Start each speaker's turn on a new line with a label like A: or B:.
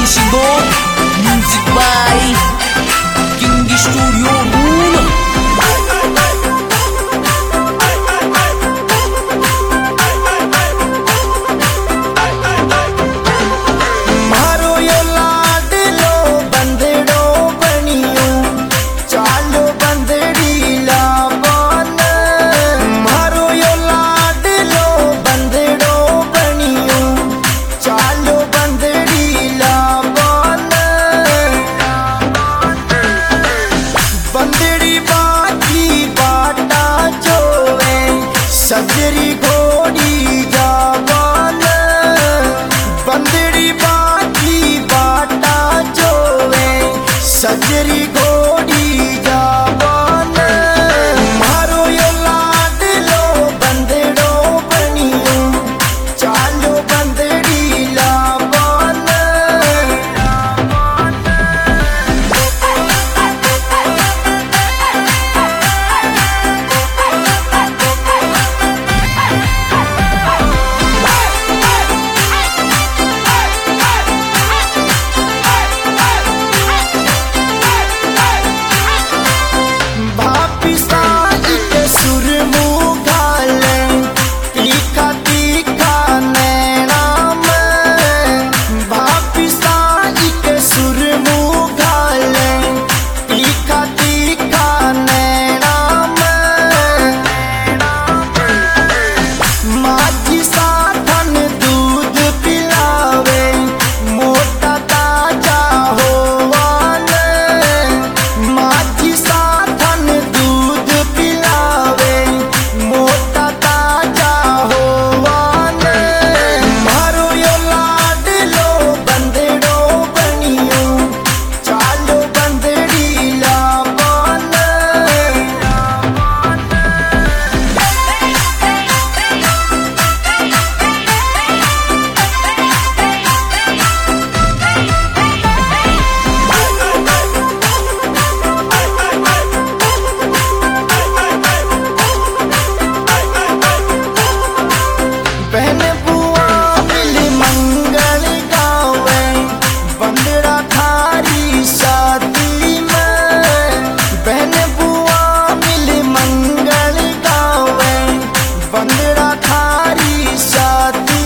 A: Shingo, music by King Studio Room.
B: मारो यो लाडलो बंदड़ो बनियो चालो बंदड़ी लावन मारो यो लाडलो बंदड़ो बनियो चालो बंदड़ी लावन बंदड़ी बाकी बाटा जोवे सजरी घोड़ी जावन बंदड़ी बाकी बाटा जोवे सजरी घोड़ी जावन मारो यो लाडलो बंदड़ो बनियो चालो बंदड़ी लावन भापी साज के सुर मुँह घाले तीखा तीखा नैना में भापी साज के सुर मुँह घाले तीखा तीखा नैना में माझी साधन दूध पिलावे मोटा ताजा होवाले माझी साधन दूध पिलावे मोटा ताजा होवाले मारो यो लाडलो बंदड़ो बनियो चालो बंदड़ी लावन बहन बुआ मिली मंगल गावे बंदड़ा थारी शादी में बहन बुआ मिली मंगल गावे बंदड़ा थारी शादी